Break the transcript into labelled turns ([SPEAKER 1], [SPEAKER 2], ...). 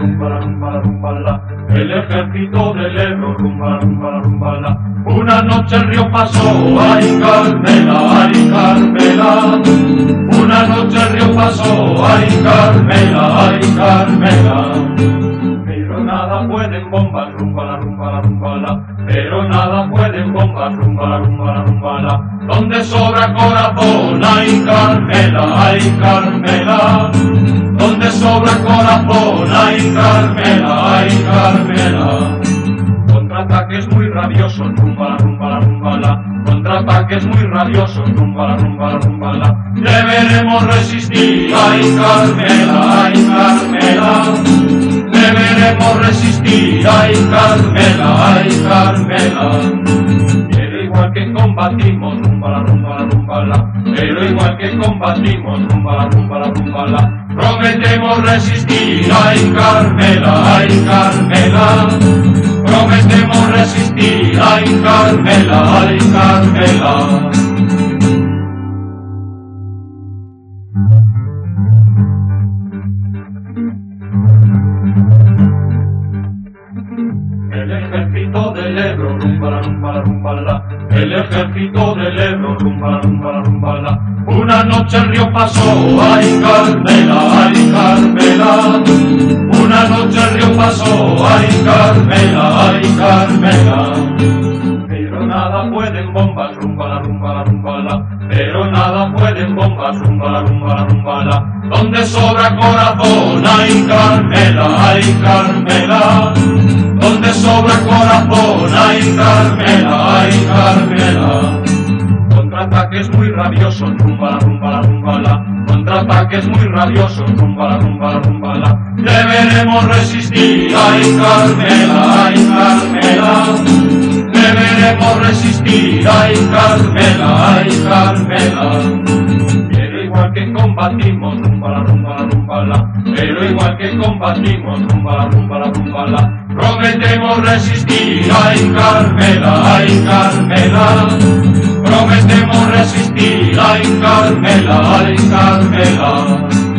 [SPEAKER 1] rumba la rumba la rumba la, el ejército del Ebro, rumba la rumba la rumba la. Una noche el río pasó, ay Carmela, ay Carmela. Una noche el río pasó, ay Carmela, ay Carmela. Pero nada pueden bombas, rumba la rumba la rumba la. Pero nada pueden bombas, rumba la rumba la rumba la. Donde sobra corazón, ay Carmela, ay Carmela. Donde sobra corazón, ay Carmela, ay Carmela. Contraataques muy rabiosos, rumba la rumba la rumba la. Contraataques muy rabiosos, rumba la rumba la rumba la. Deberemos resistir, ay Carmela, ay Carmela. Deberemos resistir, ay Carmela, ay Carmela. Pero igual que combatimos, rumba la rumba la rumba la. Pero igual que combatimos, rumba la rumba la rumba la. Prometemos resistir, ay Carmela, ay Carmela. Prometemos resistir, ay Carmela, ay Carmela. El ejército del Ebro, rumba la rumba la rumba la. El ejército del Ebro, rumba la rumba la rumba la. Una noche el río pasó, ay Carmela, ay Carmela. Una noche el río pasó, ay Carmela, ay Carmela. Pero nada pueden bombas, rumba la rumba la rumba la. Pero nada pueden bombas, rumba la rumba la rumba la. Donde sobra corazón, ay Carmela, ay Carmela. Donde sobra corazón, ay Carmela, ay Carmela. Contraataques muy rabiosos, rumba la rumba la rumba la. Contraataques muy rabiosos, rumba la rumba la rumba la. Deberemos resistir, ay Carmela, ay Carmela. Deberemos resistir, ay Carmela, ay Carmela. Pero igual que combatimos, rumba la rumba la rumba la. Pero igual que combatimos, rumba la rumba la rumba la. Prometemos resistir, ay Carmela, ay Carmela. Prometemos resistir, ay Carmela, ay Carmela.